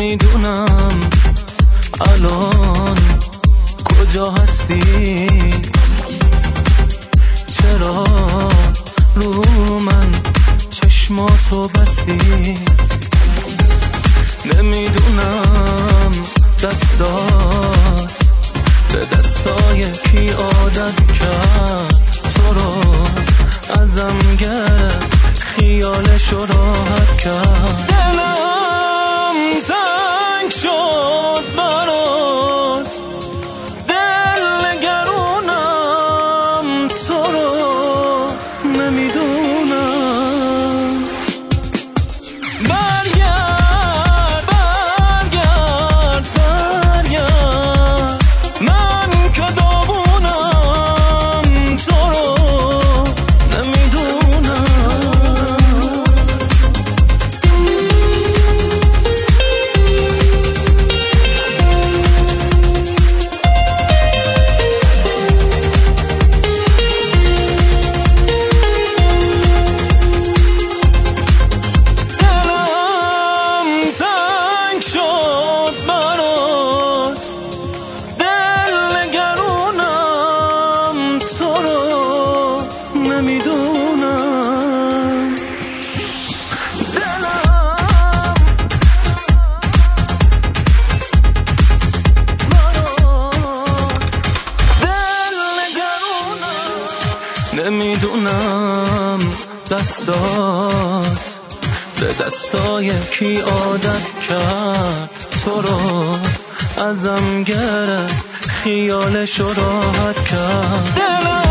نمیدونم الان کجا هستی، چرا رو من چشماتو بستی. نمیدونم دستات به دستای کی عادت کرد، تو رو ازم گرفت خیالشو راحت کرد. دلم زنگ شد برات، دل نگرونم تو رو نمیدونم. برگرد برگرد برگرد، من که داغونم تو رو نمیدونم. شد برات، دل نگرونم تو رو نمیدونم. دلم برات، دل نگرونم. نمیدونم دستات به دستای کی عادت کرد، تو رو ازم گرفت خیالشو راحت کرد.